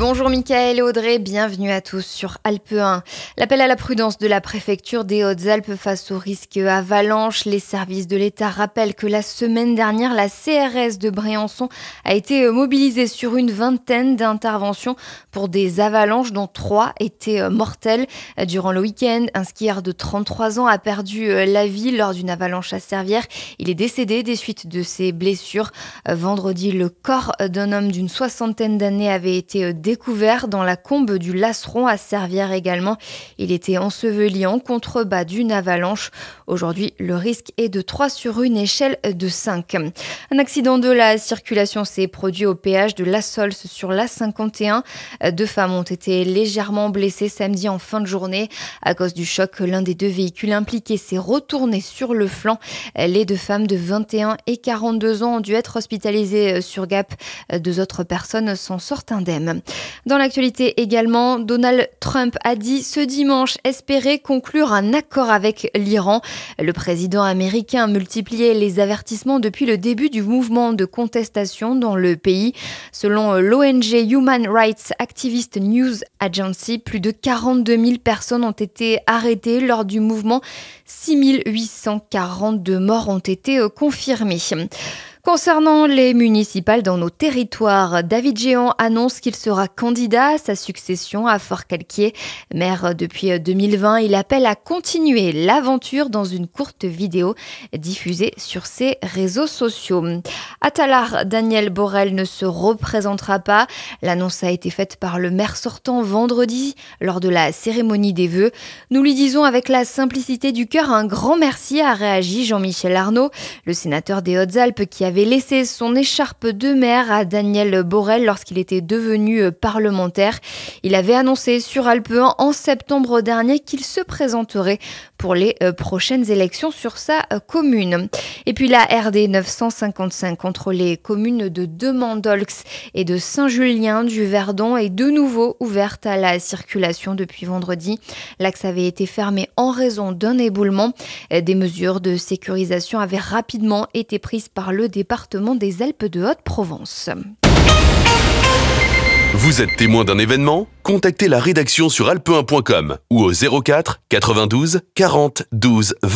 Bonjour Mickaël et Audrey, bienvenue à tous sur Alpe 1. L'appel à la prudence de la préfecture des Hautes-Alpes face au risque avalanche. Les services de l'État rappellent que la semaine dernière, la CRS de Briançon a été mobilisée sur une vingtaine d'interventions pour des avalanches dont 3 étaient mortelles. Durant le week-end, un skieur de 33 ans a perdu la vie lors d'une avalanche à Servières. Il est décédé des suites de ses blessures. Vendredi, le corps d'un homme d'une soixantaine d'années avait été découvert dans la combe du Lasseron à Servières également. Il était enseveli en contrebas d'une avalanche. Aujourd'hui, le risque est de 3 sur une échelle de 5. Un accident de la circulation s'est produit au péage de La Sols sur l'A51. 2 femmes ont été légèrement blessées samedi en fin de journée. À cause du choc, l'un des 2 véhicules impliqués s'est retourné sur le flanc. Les 2 femmes de 21 et 42 ans ont dû être hospitalisées sur Gap. 2 autres personnes s'en sortent indemnes. Dans l'actualité également, Donald Trump a dit ce dimanche espérer conclure un accord avec l'Iran. Le président américain a multiplié les avertissements depuis le début du mouvement de contestation dans le pays. Selon l'ONG Human Rights Activist News Agency, plus de 42 000 personnes ont été arrêtées lors du mouvement. 6 842 morts ont été confirmées. Concernant les municipales dans nos territoires, David Géant annonce qu'il sera candidat à sa succession à Forcalquier. Maire depuis 2020, il appelle à continuer l'aventure dans une courte vidéo diffusée sur ses réseaux sociaux. À Tallard, Daniel Borel ne se représentera pas. L'annonce a été faite par le maire sortant vendredi lors de la cérémonie des vœux. Nous lui disons avec la simplicité du cœur un grand merci, a réagi Jean-Michel Arnaud, le sénateur des Hautes-Alpes qui avait laissé son écharpe de maire à Daniel Borel lorsqu'il était devenu parlementaire. Il avait annoncé sur Alpe 1 en septembre dernier qu'il se présenterait pour les prochaines élections sur sa commune. Et puis la RD 955 contre les communes de Demandolx et de Saint-Julien du Verdon est de nouveau ouverte à la circulation depuis vendredi. L'axe avait été fermé en raison d'un éboulement. Des mesures de sécurisation avaient rapidement été prises par le département des Alpes de Haute-Provence. Vous êtes témoin d'un événement ? Contactez la rédaction sur alpe1.com ou au 04 92 40 12 20.